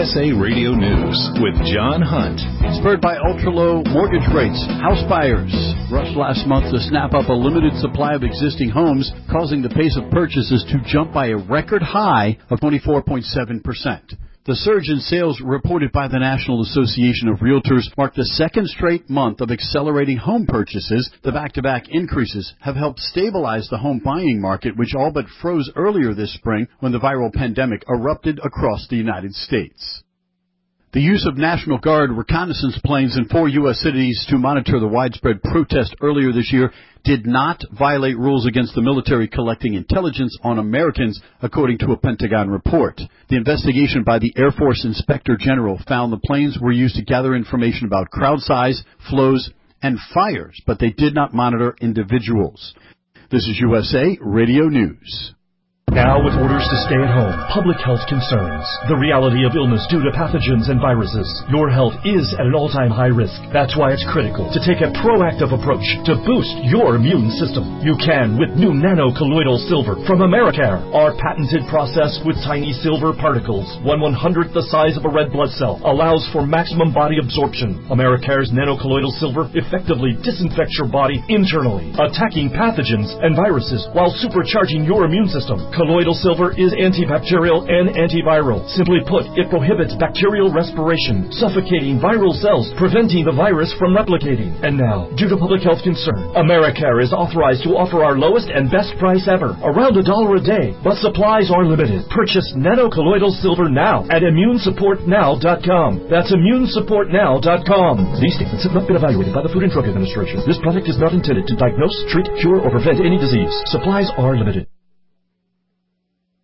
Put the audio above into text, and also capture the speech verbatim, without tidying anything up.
S A Radio News with John Hunt. Spurred by ultra-low mortgage rates, house buyers rushed last month to snap up a limited supply of existing homes, causing the pace of purchases to jump by a record high of twenty-four point seven percent. The surge in sales reported by the National Association of Realtors marked the second straight month of accelerating home purchases. The back-to-back increases have helped stabilize the home buying market, which all but froze earlier this spring when the viral pandemic erupted across the United States. The use of National Guard reconnaissance planes in four U S cities to monitor the widespread protest earlier this year did not violate rules against the military collecting intelligence on Americans, according to a Pentagon report. The investigation by the Air Force Inspector General found the planes were used to gather information about crowd size, flows, and fires, but they did not monitor individuals. This is U S A Radio News. Now with orders to stay at home, public health concerns, the reality of illness due to pathogens and viruses, your health is at an all-time high risk. That's why it's critical to take a proactive approach to boost your immune system. You can with new nano-colloidal silver from Americare. Our patented process with tiny silver particles, one one-hundredth the size of a red blood cell, allows for maximum body absorption. Americare's nano-colloidal silver effectively disinfects your body internally, attacking pathogens and viruses while supercharging your immune system. Colloidal silver is antibacterial and antiviral. Simply put, it prohibits bacterial respiration, suffocating viral cells, preventing the virus from replicating. And now, due to public health concern, Americare is authorized to offer our lowest and best price ever, around a dollar a day, but supplies are limited. Purchase nano-colloidal silver now at immune support now dot com. That's immune support now dot com. These statements have not been evaluated by the Food and Drug Administration. This product is not intended to diagnose, treat, cure, or prevent any disease. Supplies are limited.